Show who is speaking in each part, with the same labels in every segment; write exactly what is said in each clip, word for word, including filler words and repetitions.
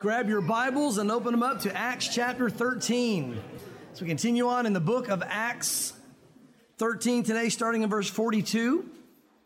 Speaker 1: Grab your Bibles and open them up to Acts chapter thirteen. So we continue on in the book of Acts thirteen today, starting in verse forty-two. It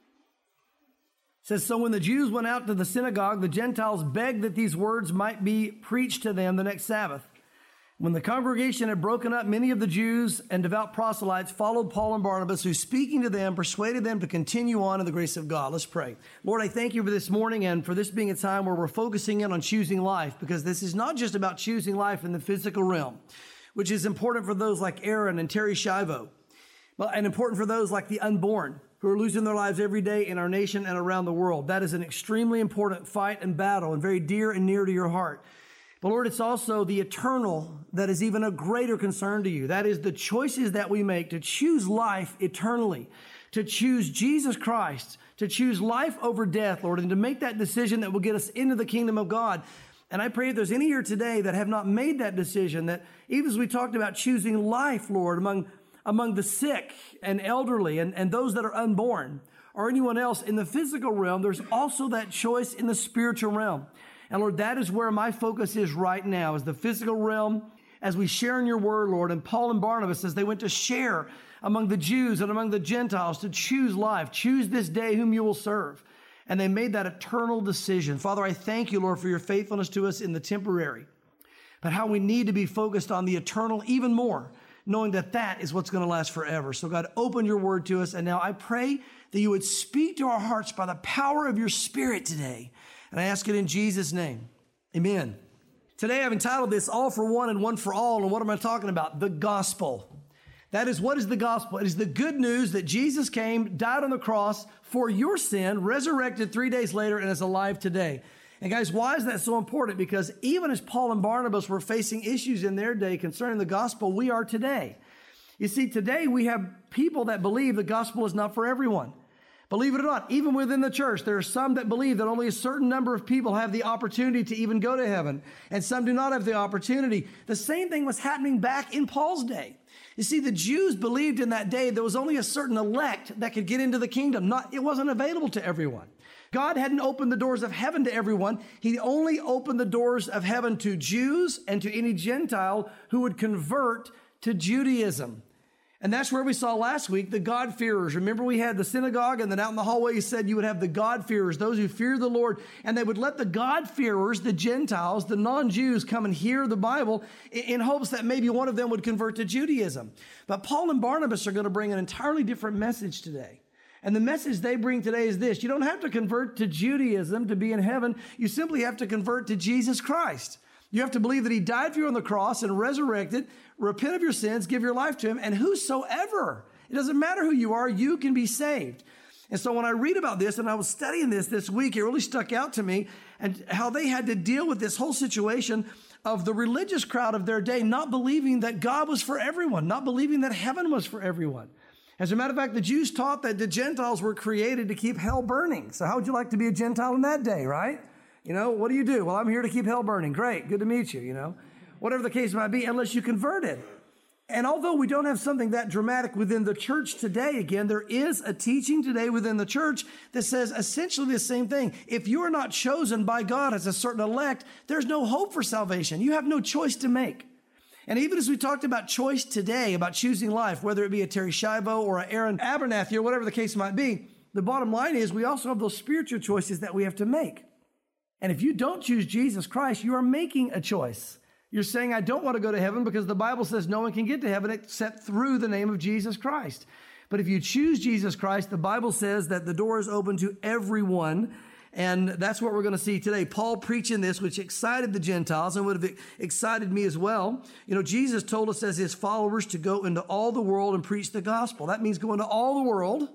Speaker 1: says, "So when the Jews went out to the synagogue, the Gentiles begged that these words might be preached to them the next Sabbath. When the congregation had broken up, many of the Jews and devout proselytes followed Paul and Barnabas, who, speaking to them, persuaded them to continue on in the grace of God." Let's pray. Lord, I thank you for this morning and for this being a time where we're focusing in on choosing life, because this is not just about choosing life in the physical realm, which is important for those like Aaron and Terry Shivo, and important for those like the unborn who are losing their lives every day in our nation and around the world. That is an extremely important fight and battle and very dear and near to your heart. But Lord, it's also the eternal that is even a greater concern to you. That is the choices that we make to choose life eternally, to choose Jesus Christ, to choose life over death, Lord, and to make that decision that will get us into the kingdom of God. And I pray if there's any here today that have not made that decision, that even as we talked about choosing life, Lord, among, among the sick and elderly and, and those that are unborn or anyone else in the physical realm, there's also that choice in the spiritual realm. And Lord, that is where my focus is right now, is the physical realm, as we share in your word, Lord. And Paul and Barnabas, as they went to share among the Jews and among the Gentiles to choose life, choose this day whom you will serve. And they made that eternal decision. Father, I thank you, Lord, for your faithfulness to us in the temporary, but how we need to be focused on the eternal even more, knowing that that is what's going to last forever. So God, open your word to us. And now I pray that you would speak to our hearts by the power of your Spirit today. And I ask it in Jesus' name. Amen. Today I've entitled this All for One and One for All. And what am I talking about? The gospel. That is, what is the gospel? It is the good news that Jesus came, died on the cross for your sin, resurrected three days later, and is alive today. And guys, why is that so important? Because even as Paul and Barnabas were facing issues in their day concerning the gospel, we are today. You see, today we have people that believe the gospel is not for everyone. Believe it or not, even within the church, there are some that believe that only a certain number of people have the opportunity to even go to heaven, and some do not have the opportunity. The same thing was happening back in Paul's day. You see, the Jews believed in that day there was only a certain elect that could get into the kingdom. Not, it wasn't available to everyone. God hadn't opened the doors of heaven to everyone. He only opened the doors of heaven to Jews and to any Gentile who would convert to Judaism. And that's where we saw last week the God-fearers. Remember, we had the synagogue, and then out in the hallway, he said you would have the God-fearers, those who fear the Lord, and they would let the God-fearers, the Gentiles, the non-Jews, come and hear the Bible in hopes that maybe one of them would convert to Judaism. But Paul and Barnabas are going to bring an entirely different message today. And the message they bring today is this: you don't have to convert to Judaism to be in heaven. You simply have to convert to Jesus Christ. You have to believe that he died for you on the cross and resurrected, repent of your sins, give your life to him, and whosoever, it doesn't matter who you are, you can be saved. And so when I read about this, and I was studying this this week, it really stuck out to me, and how they had to deal with this whole situation of the religious crowd of their day not believing that God was for everyone, not believing that heaven was for everyone. As a matter of fact, the Jews taught that the Gentiles were created to keep hell burning. So how would you like to be a Gentile in that day, right? You know, what do you do? Well, I'm here to keep hell burning. Great. Good to meet you, you know. Whatever the case might be, unless you converted. And although we don't have something that dramatic within the church today, again, there is a teaching today within the church that says essentially the same thing. If you are not chosen by God as a certain elect, there's no hope for salvation. You have no choice to make. And even as we talked about choice today, about choosing life, whether it be a Terry Shivo or a Aaron Abernathy or whatever the case might be, the bottom line is we also have those spiritual choices that we have to make. And if you don't choose Jesus Christ, you are making a choice. You're saying, I don't want to go to heaven because the Bible says no one can get to heaven except through the name of Jesus Christ. But if you choose Jesus Christ, the Bible says that the door is open to everyone. And that's what we're going to see today. Paul preaching this, which excited the Gentiles and would have excited me as well. You know, Jesus told us as his followers to go into all the world and preach the gospel. That means go into all the world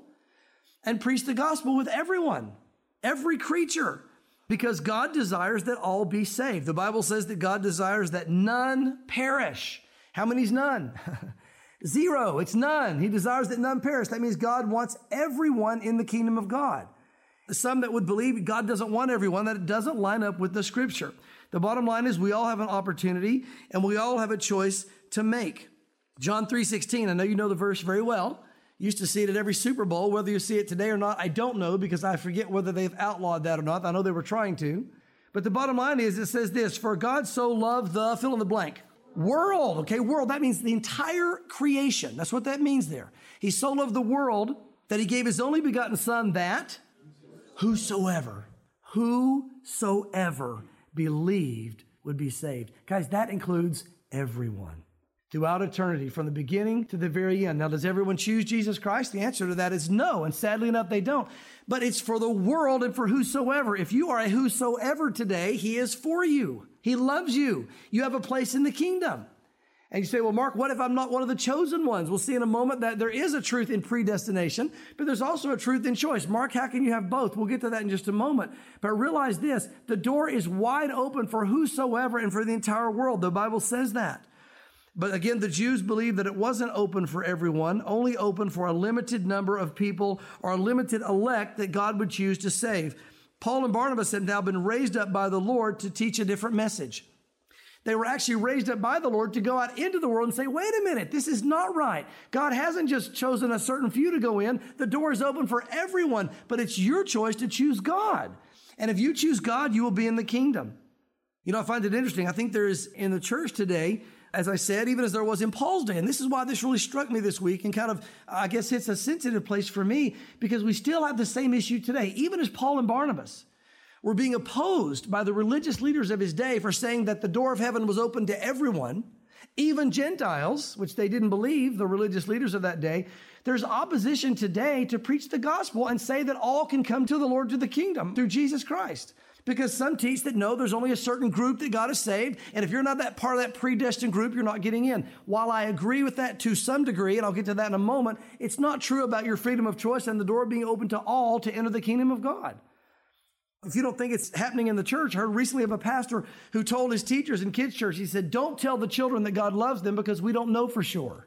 Speaker 1: and preach the gospel with everyone, every creature. Because God desires that all be saved. The Bible says that God desires that none perish. How many is none? Zero. It's none. He desires that none perish. That means God wants everyone in the kingdom of God. Some that would believe God doesn't want everyone, that it doesn't line up with the scripture. The bottom line is we all have an opportunity and we all have a choice to make. John three sixteen, I know you know the verse very well. Used to see it at every Super Bowl. Whether you see it today or not, I don't know, because I forget whether they've outlawed that or not. I know they were trying to. But the bottom line is, it says this, for God so loved the, fill in the blank, world. Okay, world, that means the entire creation. That's what that means there. He so loved the world that he gave his only begotten son that whosoever, whosoever believed would be saved. Guys, that includes everyone throughout eternity, from the beginning to the very end. Now, does everyone choose Jesus Christ? The answer to that is no, and sadly enough, they don't. But it's for the world and for whosoever. If you are a whosoever today, he is for you. He loves you. You have a place in the kingdom. And you say, well, Mark, what if I'm not one of the chosen ones? We'll see in a moment that there is a truth in predestination, but there's also a truth in choice. Mark, how can you have both? We'll get to that in just a moment. But realize this, the door is wide open for whosoever and for the entire world. The Bible says that. But again, the Jews believed that it wasn't open for everyone, only open for a limited number of people or a limited elect that God would choose to save. Paul and Barnabas had now been raised up by the Lord to teach a different message. They were actually raised up by the Lord to go out into the world and say, wait a minute, this is not right. God hasn't just chosen a certain few to go in. The door is open for everyone, but it's your choice to choose God. And if you choose God, you will be in the kingdom. You know, I find it interesting. I think there is in the church today, as I said, even as there was in Paul's day. And this is why this really struck me this week and kind of, I guess, hits a sensitive place for me, because we still have the same issue today. Even as Paul and Barnabas were being opposed by the religious leaders of his day for saying that the door of heaven was open to everyone, even Gentiles, which they didn't believe, the religious leaders of that day. There's opposition today to preach the gospel and say that all can come to the Lord, to the kingdom through Jesus Christ. Because some teach that no, there's only a certain group that God has saved. And if you're not that part of that predestined group, you're not getting in. While I agree with that to some degree, and I'll get to that in a moment, it's not true about your freedom of choice and the door being open to all to enter the kingdom of God. If you don't think it's happening in the church, I heard recently of a pastor who told his teachers in kids' church, he said, don't tell the children that God loves them because we don't know for sure.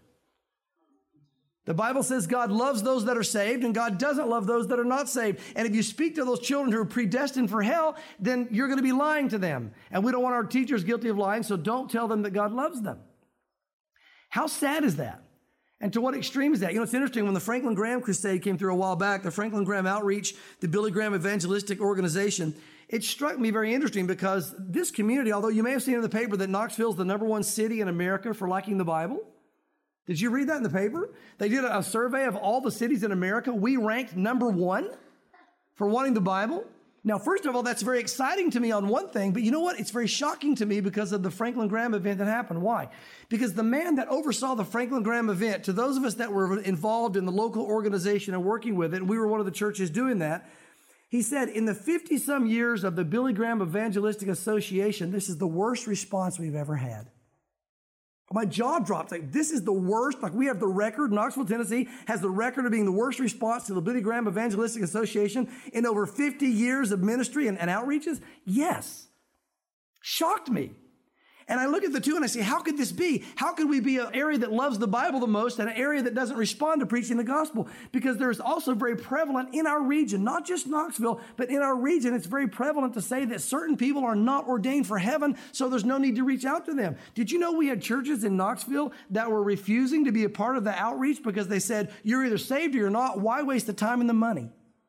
Speaker 1: The Bible says God loves those that are saved and God doesn't love those that are not saved. And if you speak to those children who are predestined for hell, then you're going to be lying to them. And we don't want our teachers guilty of lying, so don't tell them that God loves them. How sad is that? And to what extreme is that? You know, it's interesting. When the Franklin Graham Crusade came through a while back, the Franklin Graham Outreach, the Billy Graham Evangelistic Organization, it struck me very interesting because this community, although you may have seen in the paper that Knoxville is the number one city in America for liking the Bible. Did you read that in the paper? They did a survey of all the cities in America. We ranked number one for wanting the Bible. Now, first of all, that's very exciting to me on one thing, but you know what? It's very shocking to me because of the Franklin Graham event that happened. Why? Because the man that oversaw the Franklin Graham event, to those of us that were involved in the local organization and working with it, and we were one of the churches doing that, he said, in the fifty-some years of the Billy Graham Evangelistic Association, this is the worst response we've ever had. My jaw dropped. Like, this is the worst. Like, we have the record. Knoxville, Tennessee has the record of being the worst response to the Billy Graham Evangelistic Association in over fifty years of ministry and, and outreaches. Yes. Shocked me. And I look at the two and I say, how could this be? How could we be an area that loves the Bible the most and an area that doesn't respond to preaching the gospel? Because there's also very prevalent in our region, not just Knoxville, but in our region, it's very prevalent to say that certain people are not ordained for heaven, so there's no need to reach out to them. Did you know we had churches in Knoxville that were refusing to be a part of the outreach because they said, you're either saved or you're not. Why waste the time and the money?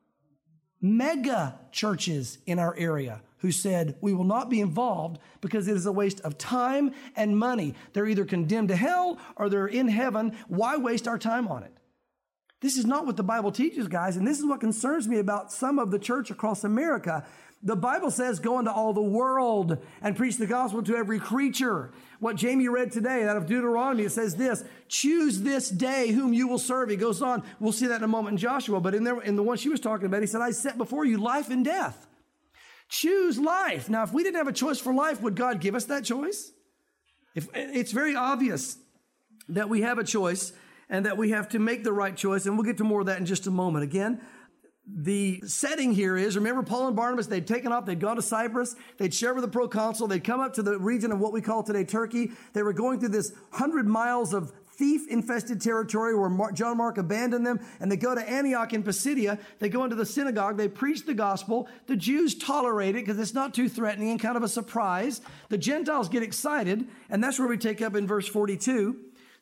Speaker 1: Mega churches in our area who said, we will not be involved because it is a waste of time and money. They're either condemned to hell or they're in heaven. Why waste our time on it? This is not what the Bible teaches, guys, and this is what concerns me about some of the church across America. The Bible says, go into all the world and preach the gospel to every creature. What Jamie read today out of Deuteronomy, it says this, choose this day whom you will serve. He goes on, we'll see that in a moment in Joshua, but in, there, in the one she was talking about, he said, I set before you life and death. Choose life. Now, if we didn't have a choice for life, would God give us that choice? If, it's very obvious that we have a choice and that we have to make the right choice, and we'll get to more of that in just a moment. Again, the setting here is, remember Paul and Barnabas, they'd taken off, they'd gone to Cyprus, they'd shared with the proconsul, they'd come up to the region of what we call today Turkey. They were going through this hundred miles of thief-infested territory where Mark, John Mark abandoned them, and they go to Antioch in Pisidia. They go into the synagogue. They preach the gospel. The Jews tolerate it because it's not too threatening and kind of a surprise. The Gentiles get excited, and that's where we take up in verse forty-two.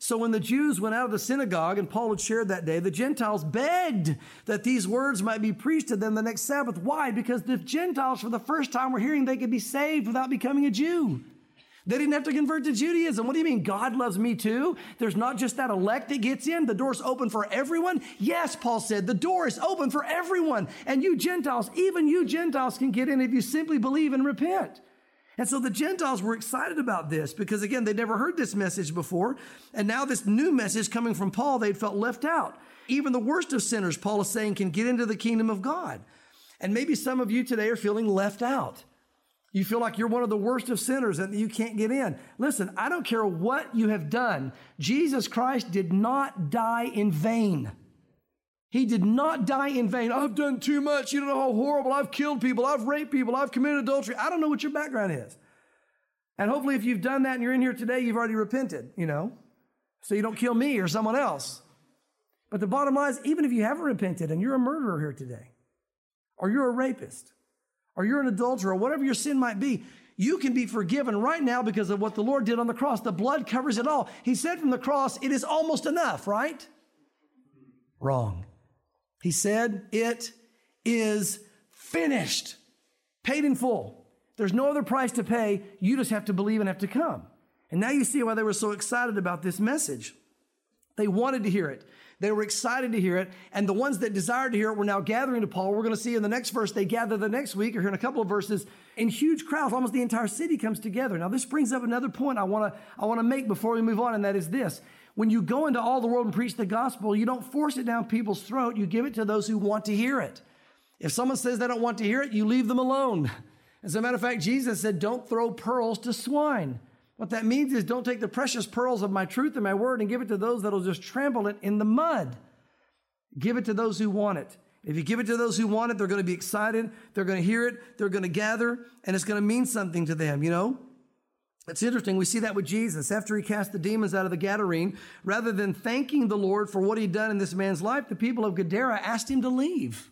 Speaker 1: So when the Jews went out of the synagogue and Paul had shared that day, the Gentiles begged that these words might be preached to them the next Sabbath. Why? Because the Gentiles for the first time were hearing they could be saved without becoming a Jew. They didn't have to convert to Judaism. What do you mean? God loves me too? There's not just that elect that gets in. The door's open for everyone. Yes, Paul said, the door is open for everyone. And you Gentiles, even you Gentiles can get in if you simply believe and repent. And so the Gentiles were excited about this because, again, they'd never heard this message before. And now this new message coming from Paul, they'd felt left out. Even the worst of sinners, Paul is saying, can get into the kingdom of God. And maybe some of you today are feeling left out. You feel like you're one of the worst of sinners and you can't get in. Listen, I don't care what you have done. Jesus Christ did not die in vain. He did not die in vain. I've done too much. You don't know how horrible. I've killed people. I've raped people. I've committed adultery. I don't know what your background is. And hopefully if you've done that and you're in here today, you've already repented, you know, so you don't kill me or someone else. But the bottom line is, even if you haven't repented and you're a murderer here today, or you're a rapist, or you're an adulterer, or whatever your sin might be, you can be forgiven right now because of what the Lord did on the cross. The blood covers it all. He said from the cross, it is almost enough, right? Wrong. He said, it is finished, paid in full. There's no other price to pay. You just have to believe and have to come. And now you see why they were so excited about this message. They wanted to hear it. They were excited to hear it. And the ones that desired to hear it were now gathering to Paul. We're going to see in the next verse, they gather the next week, or here in a couple of verses, in huge crowds. Almost the entire city comes together. Now, this brings up another point I want to I want to make before we move on, and that is this. When you go into all the world and preach the gospel, you don't force it down people's throat. You give it to those who want to hear it. If someone says they don't want to hear it, you leave them alone. As a matter of fact, Jesus said, don't throw pearls to swine. What that means is don't take the precious pearls of my truth and my word and give it to those that will just trample it in the mud. Give it to those who want it. If you give it to those who want it, they're going to be excited. They're going to hear it. They're going to gather, and it's going to mean something to them, you know? It's interesting. We see that with Jesus. After he cast the demons out of the Gadarene, rather than thanking the Lord for what he'd done in this man's life, the people of Gadara asked him to leave.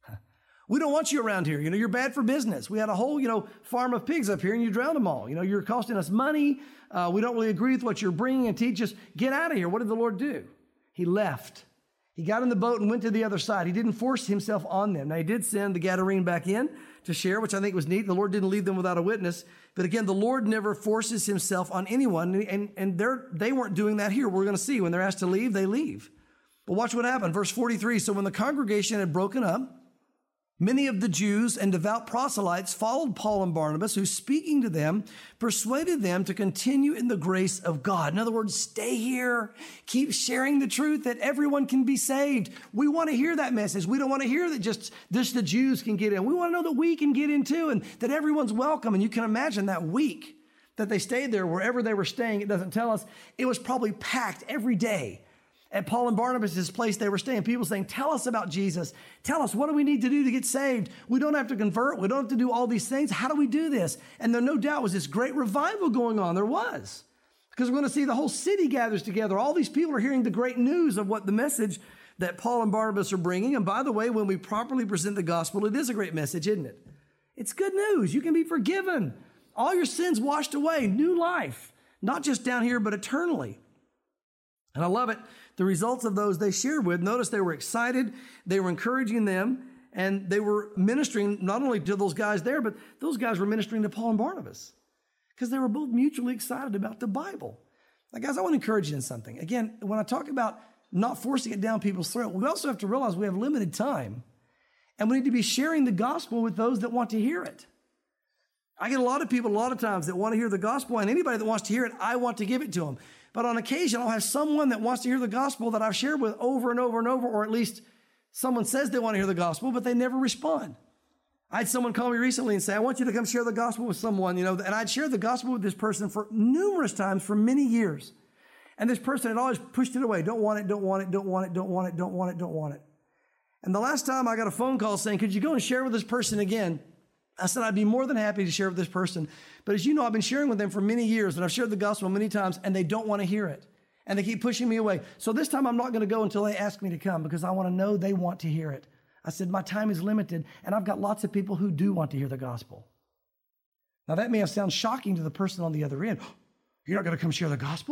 Speaker 1: We don't want you around here. You know, you're bad for business. We had a whole, you know, farm of pigs up here and you drowned them all. You know, you're costing us money. Uh, we don't really agree with what you're bringing and teach us. Get out of here. What did the Lord do? He left. He got in the boat and went to the other side. He didn't force himself on them. Now, he did send the Gadarene back in to share, which I think was neat. The Lord didn't leave them without a witness. But again, the Lord never forces himself on anyone. And, and they're, they weren't doing that here. We're going to see when they're asked to leave, they leave. But watch what happened. Verse forty-three. So when the congregation had broken up, many of the Jews and devout proselytes followed Paul and Barnabas, who, speaking to them, persuaded them to continue in the grace of God. In other words, stay here. Keep sharing the truth that everyone can be saved. We want to hear that message. We don't want to hear that just, just the Jews can get in. We want to know that we can get in too and that everyone's welcome. And you can imagine that week that they stayed there, wherever they were staying, it doesn't tell us. It was probably packed every day. At Paul and Barnabas' place they were staying, people saying, tell us about Jesus. Tell us, what do we need to do to get saved? We don't have to convert. We don't have to do all these things. How do we do this? And there no doubt was this great revival going on. There was. Because we're going to see the whole city gathers together. All these people are hearing the great news of what the message that Paul and Barnabas are bringing. And by the way, when we properly present the gospel, it is a great message, isn't it? It's good news. You can be forgiven. All your sins washed away. New life. Not just down here, but eternally. And I love it. The results of those they shared with, notice they were excited, they were encouraging them, and they were ministering not only to those guys there, but those guys were ministering to Paul and Barnabas because they were both mutually excited about the Bible. Now, guys, I want to encourage you in something. Again, when I talk about not forcing it down people's throat, we also have to realize we have limited time, and we need to be sharing the gospel with those that want to hear it. I get a lot of people a lot of times that want to hear the gospel, and anybody that wants to hear it, I want to give it to them. But on occasion, I'll have someone that wants to hear the gospel that I've shared with over and over and over, or at least someone says they want to hear the gospel, but they never respond. I had someone call me recently and say, I want you to come share the gospel with someone, you know, and I'd shared the gospel with this person for numerous times for many years. And this person had always pushed it away. Don't want it, don't want it, don't want it, don't want it, don't want it, don't want it. And the last time I got a phone call saying, could you go and share with this person again? I said, I'd be more than happy to share with this person. But as you know, I've been sharing with them for many years, and I've shared the gospel many times, and they don't want to hear it. And they keep pushing me away. So this time I'm not going to go until they ask me to come because I want to know they want to hear it. I said, my time is limited, and I've got lots of people who do want to hear the gospel. Now, that may have sounded shocking to the person on the other end. You're not going to come share the gospel?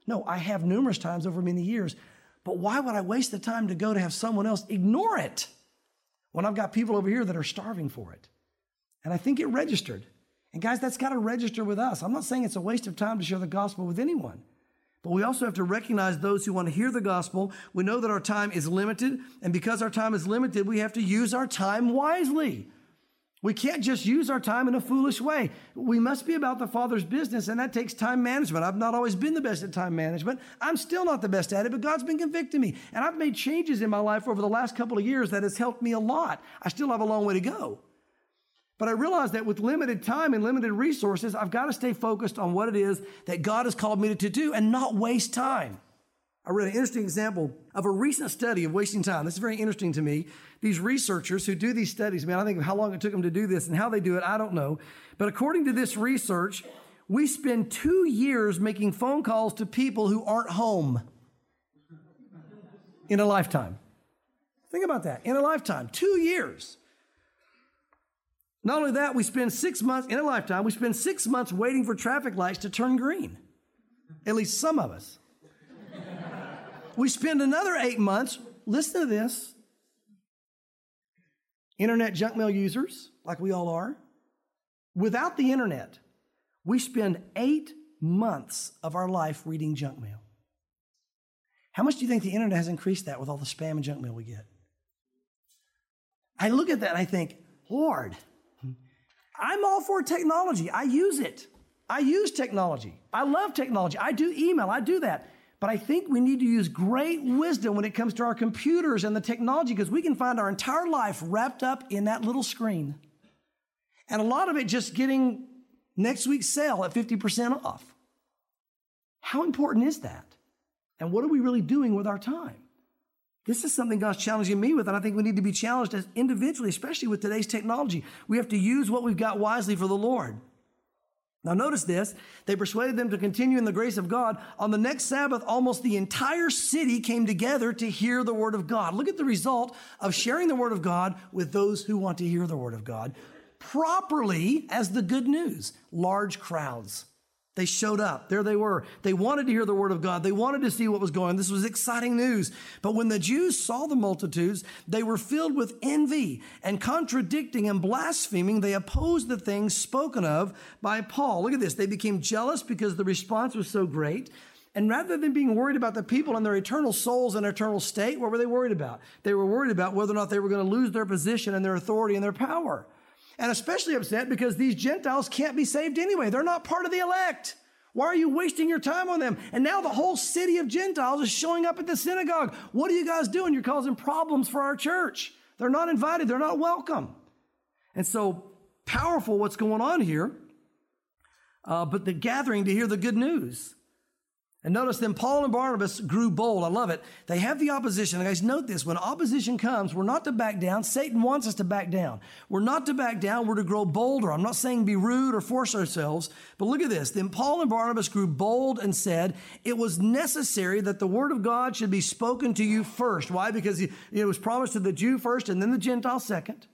Speaker 1: No, I have numerous times over many years. But why would I waste the time to go to have someone else ignore it when I've got people over here that are starving for it? And I think it registered. And guys, that's got to register with us. I'm not saying it's a waste of time to share the gospel with anyone. But we also have to recognize those who want to hear the gospel. We know that our time is limited. And because our time is limited, we have to use our time wisely. We can't just use our time in a foolish way. We must be about the Father's business, and that takes time management. I've not always been the best at time management. I'm still not the best at it, but God's been convicting me. And I've made changes in my life over the last couple of years that has helped me a lot. I still have a long way to go. But I realize that with limited time and limited resources, I've got to stay focused on what it is that God has called me to do and not waste time. I read an interesting example of a recent study of wasting time. This is very interesting to me. These researchers who do these studies, man, I think of how long it took them to do this and how they do it, I don't know. But according to this research, we spend two years making phone calls to people who aren't home in a lifetime. Think about that. In a lifetime, two years. Not only that, we spend six months, in a lifetime, we spend six months waiting for traffic lights to turn green. At least some of us. We spend another eight months, listen to this, internet junk mail users, like we all are. Without the internet, we spend eight months of our life reading junk mail. How much do you think the internet has increased that with all the spam and junk mail we get? I look at that and I think, Lord, I'm all for technology. I use it. I use technology. I love technology. I do email. I do that. But I think we need to use great wisdom when it comes to our computers and the technology, because we can find our entire life wrapped up in that little screen. And a lot of it just getting next week's sale at fifty percent off. How important is that? And what are we really doing with our time? This is something God's challenging me with, and I think we need to be challenged as individually, especially with today's technology. We have to use what we've got wisely for the Lord. Now notice this, they persuaded them to continue in the grace of God. On the next Sabbath, almost the entire city came together to hear the word of God. Look at the result of sharing the word of God with those who want to hear the word of God properly as the good news. Large crowds. They showed up. There they were. They wanted to hear the word of God. They wanted to see what was going on. This was exciting news. But when the Jews saw the multitudes, they were filled with envy and contradicting and blaspheming. They opposed the things spoken of by Paul. Look at this. They became jealous because the response was so great. And rather than being worried about the people and their eternal souls and eternal state, what were they worried about? They were worried about whether or not they were going to lose their position and their authority and their power. And especially upset because these Gentiles can't be saved anyway. They're not part of the elect. Why are you wasting your time on them? And now the whole city of Gentiles is showing up at the synagogue. What are you guys doing? You're causing problems for our church. They're not invited. They're not welcome. And so powerful what's going on here. Uh, but the gathering to hear the good news. And notice then Paul and Barnabas grew bold. I love it. They have the opposition. And guys, note this. When opposition comes, we're not to back down. Satan wants us to back down. We're not to back down. We're to grow bolder. I'm not saying be rude or force ourselves. But look at this. Then Paul and Barnabas grew bold and said, it was necessary that the word of God should be spoken to you first. Why? Because it was promised to the Jew first and then the Gentile second.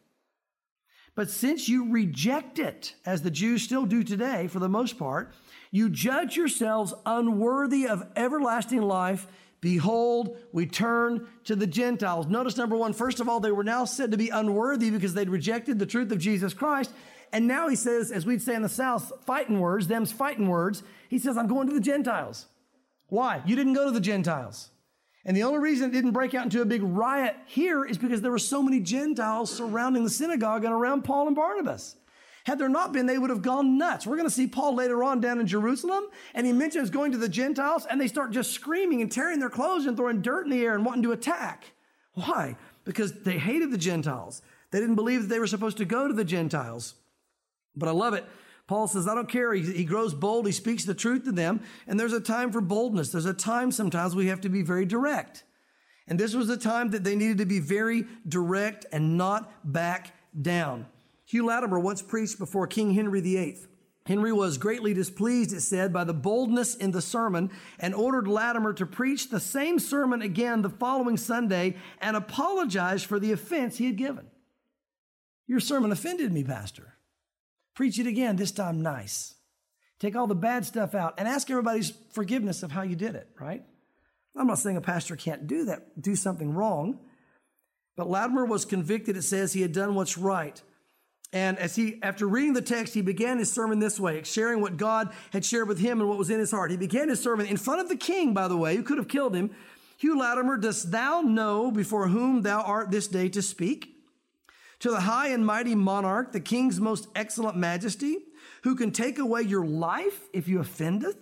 Speaker 1: But since you reject it, as the Jews still do today for the most part, you judge yourselves unworthy of everlasting life. Behold, we turn to the Gentiles. Notice number one, first of all, they were now said to be unworthy because they'd rejected the truth of Jesus Christ. And now he says, as we'd say in the South, fighting words, them's fighting words. He says, I'm going to the Gentiles. Why? You didn't go to the Gentiles. And the only reason it didn't break out into a big riot here is because there were so many Gentiles surrounding the synagogue and around Paul and Barnabas. Had there not been, they would have gone nuts. We're going to see Paul later on down in Jerusalem, and he mentions going to the Gentiles, and they start just screaming and tearing their clothes and throwing dirt in the air and wanting to attack. Why? Because they hated the Gentiles. They didn't believe that they were supposed to go to the Gentiles. But I love it. Paul says, I don't care. He, he grows bold. He speaks the truth to them. And there's a time for boldness. There's a time sometimes we have to be very direct. And this was a time that they needed to be very direct and not back down. Hugh Latimer once preached before King Henry the Eighth. Henry was greatly displeased, it said, by the boldness in the sermon and ordered Latimer to preach the same sermon again the following Sunday and apologize for the offense he had given. Your sermon offended me, Pastor. Preach it again, this time nice. Take all the bad stuff out and ask everybody's forgiveness of how you did it, right? I'm not saying a pastor can't do that, do something wrong. But Latimer was convicted. It says he had done what's right. And as he, after reading the text, he began his sermon this way, sharing what God had shared with him and what was in his heart. He began his sermon in front of the king, by the way, who could have killed him. Hugh Latimer, dost thou know before whom thou art this day to speak? To the high and mighty monarch, the king's most excellent majesty, who can take away your life if you offendeth?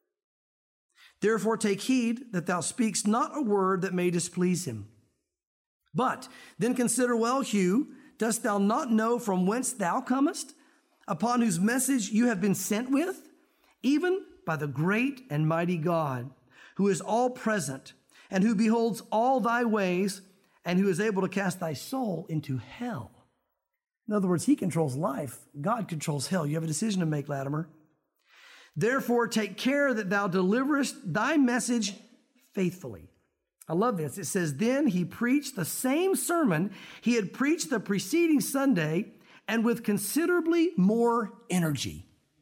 Speaker 1: Therefore take heed that thou speakst not a word that may displease him. But then consider well, Hugh, dost thou not know from whence thou comest, upon whose message you have been sent with, even by the great and mighty God, who is all present, and who beholds all thy ways, and who is able to cast thy soul into hell? In other words, he controls life. God controls hell. You have a decision to make, Latimer. Therefore, take care that thou deliverest thy message faithfully. I love this. It says, then he preached the same sermon he had preached the preceding Sunday, and with considerably more energy.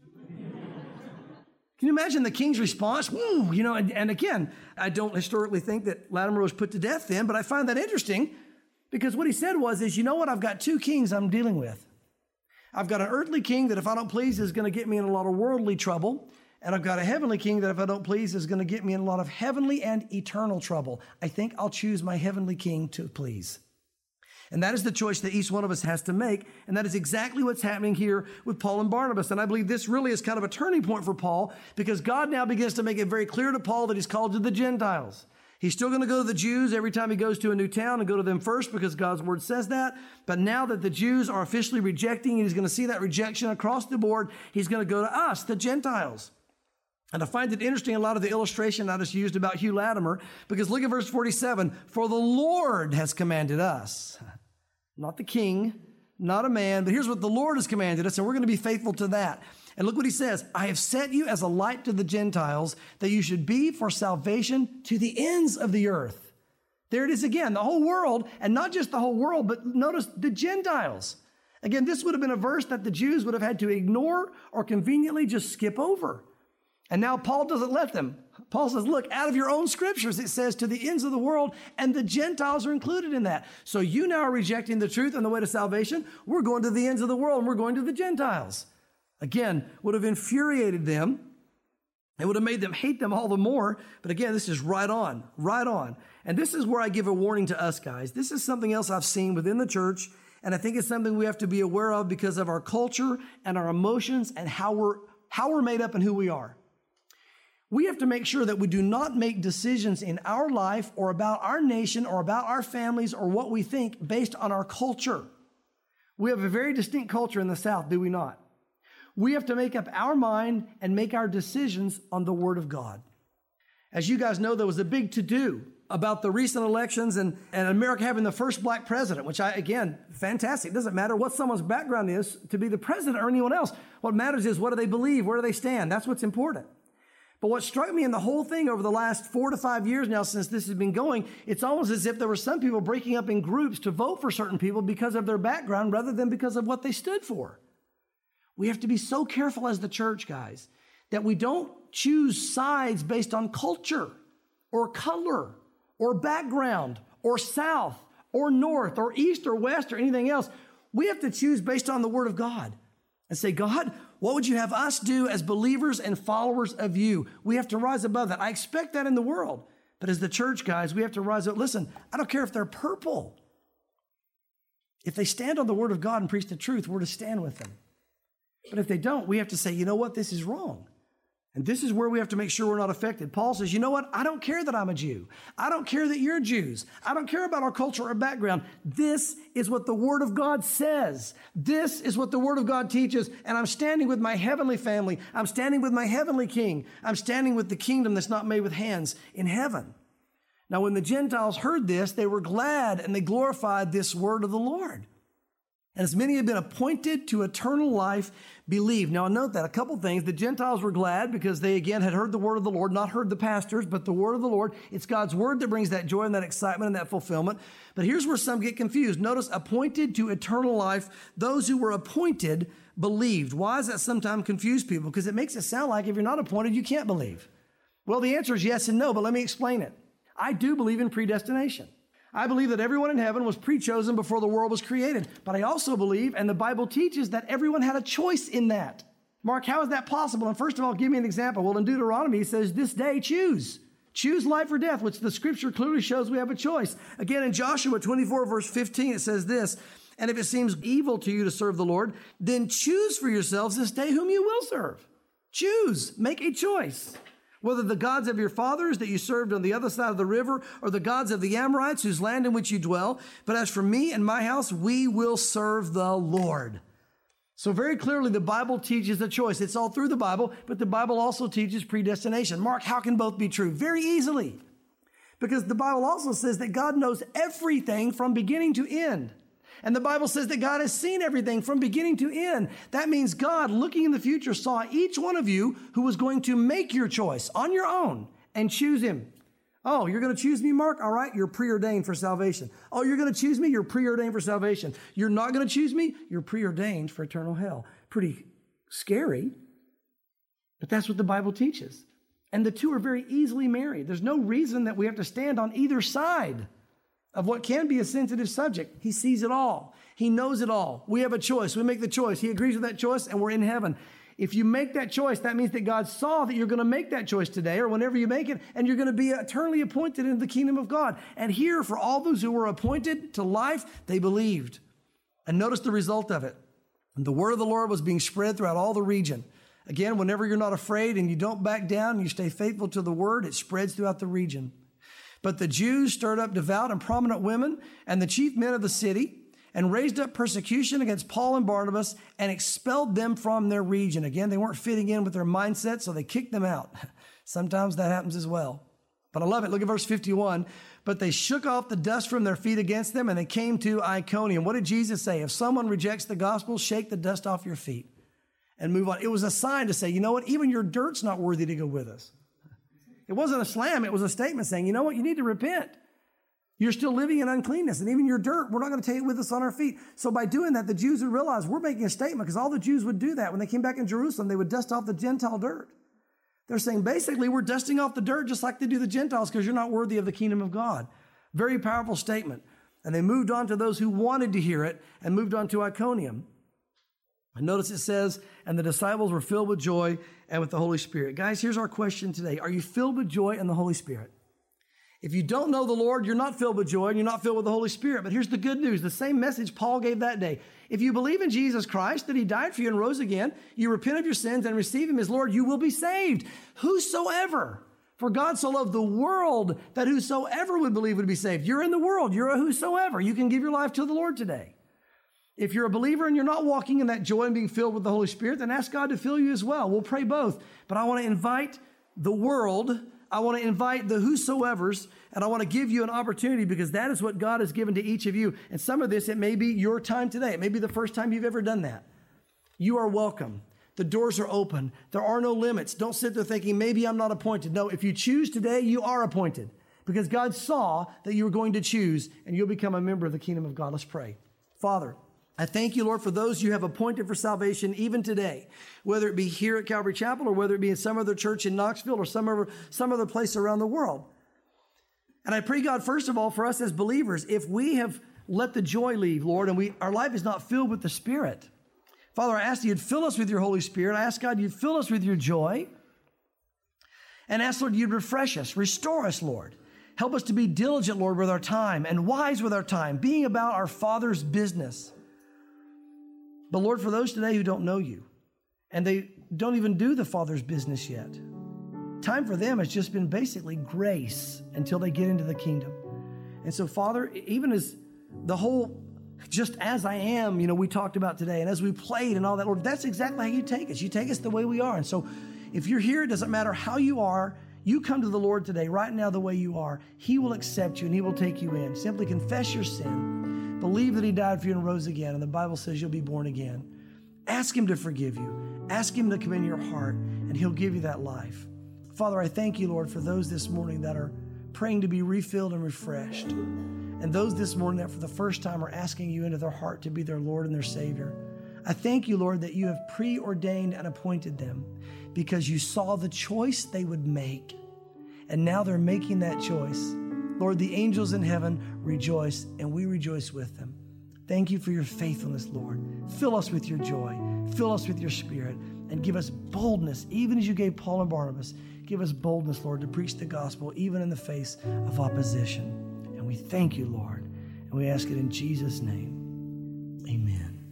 Speaker 1: Can you imagine the king's response? Woo, you know, and, and again, I don't historically think that Latimer was put to death then, but I find that interesting because what he said was, is, you know what? I've got two kings I'm dealing with. I've got an earthly king that if I don't please is going to get me in a lot of worldly trouble. And I've got a heavenly king that if I don't please is going to get me in a lot of heavenly and eternal trouble. I think I'll choose my heavenly king to please. And that is the choice that each one of us has to make. And that is exactly what's happening here with Paul and Barnabas. And I believe this really is kind of a turning point for Paul because God now begins to make it very clear to Paul that he's called to the Gentiles. He's still going to go to the Jews every time he goes to a new town and go to them first because God's word says that. But now that the Jews are officially rejecting, he's going to see that rejection across the board. He's going to go to us, the Gentiles. And I find it interesting, a lot of the illustration I just used about Hugh Latimer, because look at verse forty-seven. For the Lord has commanded us, not the king, not a man, but here's what the Lord has commanded us, and we're going to be faithful to that. And look what he says. I have set you as a light to the Gentiles, that you should be for salvation to the ends of the earth. There it is again, the whole world, and not just the whole world, but notice the Gentiles. Again, this would have been a verse that the Jews would have had to ignore or conveniently just skip over. And now Paul doesn't let them. Paul says, look, out of your own scriptures, it says to the ends of the world, and the Gentiles are included in that. So you now are rejecting the truth and the way to salvation. We're going to the ends of the world, and we're going to the Gentiles. Again, would have infuriated them. It would have made them hate them all the more. But again, this is right on, right on. And this is where I give a warning to us guys. This is something else I've seen within the church, and I think it's something we have to be aware of because of our culture and our emotions and how we're, how we're made up and who we are. We have to make sure that we do not make decisions in our life or about our nation or about our families or what we think based on our culture. We have a very distinct culture in the South, do we not? We have to make up our mind and make our decisions on the Word of God. As you guys know, there was a big to-do about the recent elections and, and America having the first black president, which I, again, fantastic. It doesn't matter what someone's background is to be the president or anyone else. What matters is what do they believe? Where do they stand? That's what's important. But what struck me in the whole thing over the last four to five years now since this has been going, it's almost as if there were some people breaking up in groups to vote for certain people because of their background rather than because of what they stood for. We have to be so careful as the church, guys, that we don't choose sides based on culture or color or background or south or north or east or west or anything else. We have to choose based on the Word of God and say, God, what would you have us do as believers and followers of you? We have to rise above that. I expect that in the world. But as the church, guys, we have to rise up. Listen, I don't care if they're purple. If they stand on the Word of God and preach the truth, we're to stand with them. But if they don't, we have to say, you know what? This is wrong. And this is where we have to make sure we're not affected. Paul says, you know what? I don't care that I'm a Jew. I don't care that you're Jews. I don't care about our culture or background. This is what the Word of God says. This is what the Word of God teaches. And I'm standing with my heavenly family. I'm standing with my heavenly king. I'm standing with the kingdom that's not made with hands in heaven. Now, when the Gentiles heard this, they were glad and they glorified this word of the Lord. And as many have been appointed to eternal life, believe. Now, note that a couple things. The Gentiles were glad because they, again, had heard the word of the Lord, not heard the pastors, but the word of the Lord. It's God's word that brings that joy and that excitement and that fulfillment. But here's where some get confused. Notice, appointed to eternal life, those who were appointed believed. Why does that sometimes confuse people? Because it makes it sound like if you're not appointed, you can't believe. Well, the answer is yes and no, but let me explain it. I do believe in predestination. I believe that everyone in heaven was pre-chosen before the world was created. But I also believe, and the Bible teaches, that everyone had a choice in that. Mark, how is that possible? And first of all, give me an example. Well, in Deuteronomy, it says, this day choose. Choose life or death, which the scripture clearly shows we have a choice. Again, in Joshua twenty-four, verse fifteen, it says this, and if it seems evil to you to serve the Lord, then choose for yourselves this day whom you will serve. Choose. Make a choice. Whether the gods of your fathers that you served on the other side of the river or the gods of the Amorites whose land in which you dwell. But as for me and my house, we will serve the Lord. So very clearly, the Bible teaches a choice. It's all through the Bible, but the Bible also teaches predestination. Mark, how can both be true? Very easily. Because the Bible also says that God knows everything from beginning to end. And the Bible says that God has seen everything from beginning to end. That means God, looking in the future, saw each one of you who was going to make your choice on your own and choose him. Oh, you're going to choose me, Mark? All right, you're preordained for salvation. Oh, you're going to choose me? You're preordained for salvation. You're not going to choose me? You're preordained for eternal hell. Pretty scary, but that's what the Bible teaches. And the two are very easily married. There's no reason that we have to stand on either side of what can be a sensitive subject. He sees it all. He knows it all. We have a choice. We make the choice. He agrees with that choice, and we're in heaven. If you make that choice, that means that God saw that you're going to make that choice today or whenever you make it, and you're going to be eternally appointed into the kingdom of God. And here, for all those who were appointed to life, they believed. And notice the result of it. And the word of the Lord was being spread throughout all the region. Again, whenever you're not afraid and you don't back down and you stay faithful to the word, it spreads throughout the region. But the Jews stirred up devout and prominent women and the chief men of the city and raised up persecution against Paul and Barnabas and expelled them from their region. Again, they weren't fitting in with their mindset, so they kicked them out. Sometimes that happens as well. But I love it. Look at verse fifty-one. But they shook off the dust from their feet against them, and they came to Iconium. What did Jesus say? If someone rejects the gospel, shake the dust off your feet and move on. It was a sign to say, you know what? Even your dirt's not worthy to go with us. It wasn't a slam. It was a statement saying, you know what? You need to repent. You're still living in uncleanness, and even your dirt, we're not going to take it with us on our feet. So by doing that, the Jews would realize we're making a statement, because all the Jews would do that. When they came back in Jerusalem, they would dust off the Gentile dirt. They're saying, basically, we're dusting off the dirt just like they do the Gentiles because you're not worthy of the kingdom of God. Very powerful statement. And they moved on to those who wanted to hear it and moved on to Iconium. And notice it says, and the disciples were filled with joy and with the Holy Spirit. Guys, here's our question today. Are you filled with joy and the Holy Spirit? If you don't know the Lord, you're not filled with joy and you're not filled with the Holy Spirit. But here's the good news. The same message Paul gave that day. If you believe in Jesus Christ, that he died for you and rose again, you repent of your sins and receive him as Lord, you will be saved. Whosoever. For God so loved the world that whosoever would believe would be saved. You're in the world. You're a whosoever. You can give your life to the Lord today. If you're a believer and you're not walking in that joy and being filled with the Holy Spirit, then ask God to fill you as well. We'll pray both. But I want to invite the world, I want to invite the whosoevers, and I want to give you an opportunity because that is what God has given to each of you. And some of this, it may be your time today. It may be the first time you've ever done that. You are welcome. The doors are open. There are no limits. Don't sit there thinking, maybe I'm not appointed. No, if you choose today, you are appointed because God saw that you were going to choose and you'll become a member of the kingdom of God. Let's pray. Father, I thank you, Lord, for those you have appointed for salvation even today, whether it be here at Calvary Chapel or whether it be in some other church in Knoxville or some other, some other place around the world. And I pray, God, first of all, for us as believers, if we have let the joy leave, Lord, and we our life is not filled with the Spirit, Father, I ask that you'd fill us with your Holy Spirit. I ask, God, you'd fill us with your joy. And ask, Lord, you'd refresh us, restore us, Lord. Help us to be diligent, Lord, with our time and wise with our time, being about our Father's business. But Lord, for those today who don't know you and they don't even do the Father's business yet, time for them has just been basically grace until they get into the kingdom. And so, Father, even as the whole just as I am, you know, we talked about today, and as we played and all that, Lord, that's exactly how you take us. You take us the way we are. And so if you're here, it doesn't matter how you are, you come to the Lord today, right now, the way you are. He will accept you and he will take you in. Simply confess your sin. believe that he died for you and rose again, and the Bible says you'll be born again. Ask him to forgive you. Ask him to come into your heart, and he'll give you that life. Father, I thank you, Lord, for those this morning that are praying to be refilled and refreshed, and those this morning that for the first time are asking you into their heart to be their Lord and their Savior. I thank you, Lord, that you have preordained and appointed them because you saw the choice they would make, and now they're making that choice. Lord, the angels in heaven rejoice, and we rejoice with them. Thank you for your faithfulness, Lord. Fill us with your joy. Fill us with your spirit, and give us boldness, even as you gave Paul and Barnabas. Give us boldness, Lord, to preach the gospel, even in the face of opposition. And we thank you, Lord, and we ask it in Jesus' name. Amen.